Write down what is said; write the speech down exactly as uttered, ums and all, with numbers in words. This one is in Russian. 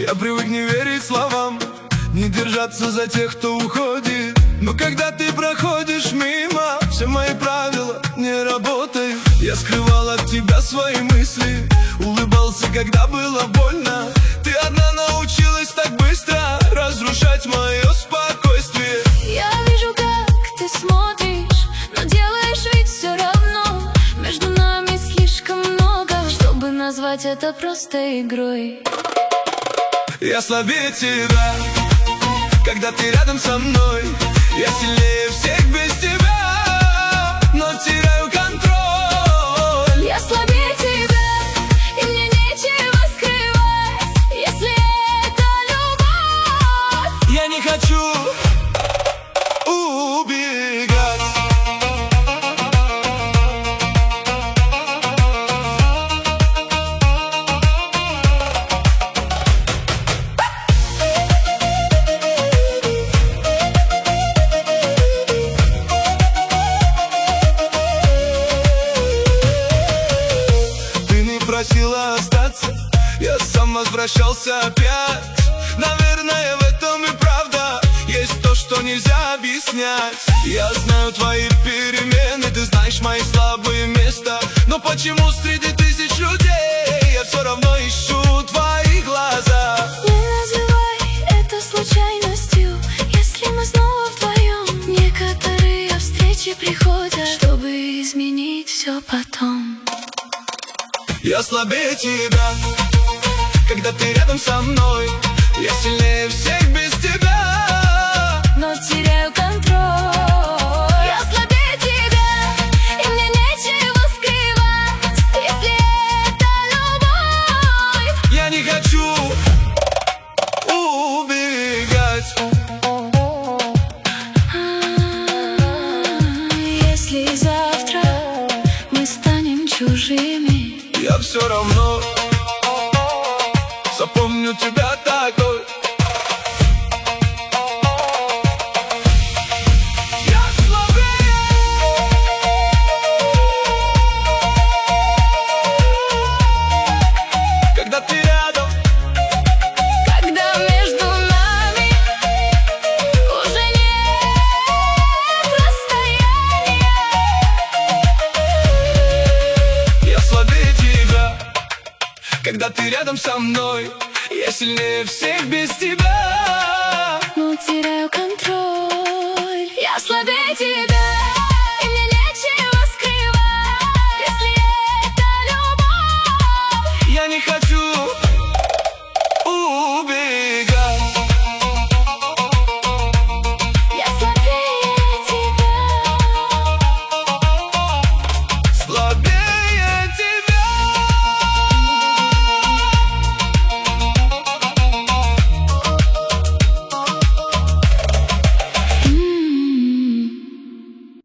Я привык не верить словам, не держаться за тех, кто уходит. Но когда ты проходишь мимо, все мои правила не работают. Я скрывал от тебя свои мысли, улыбался, когда было больно. Ты одна научилась так быстро разрушать мое спокойствие. Я вижу, как ты смотришь, но делаешь вид все равно. Между нами слишком много, чтобы назвать это просто игрой. Я слабее тебя, когда ты рядом со мной. Я сильнее всех без тебя, но теряю контроль. Я слабее тебя, и мне нечего скрывать, если это любовь. Я не хочу убегать. Просила остаться, я сам возвращался опять. Наверное, в этом и правда. Есть то, что нельзя объяснять. Я знаю твои перемены, ты знаешь мои слабые места. Но почему среди тысяч людей я все равно ищу твои глаза? Не называй это случайностью, если мы снова вдвоем. Некоторые встречи приходят, чтобы изменить все потом. Я слабее тебя, когда ты рядом со мной. Я сильнее всех без тебя, но теряю контроль. Я слабее тебя, и мне нечего скрывать, если это любовь. Я не хочу убегать. Если завтра мы станем чужими, я все равно запомню тебя такой. Я слабее, когда ты рядом, когда между нами уже нет расстояния. Я слабее тебя, когда ты рядом со мной. Я сильнее всех без тебя, но теряю контроль. Я слабее тебя.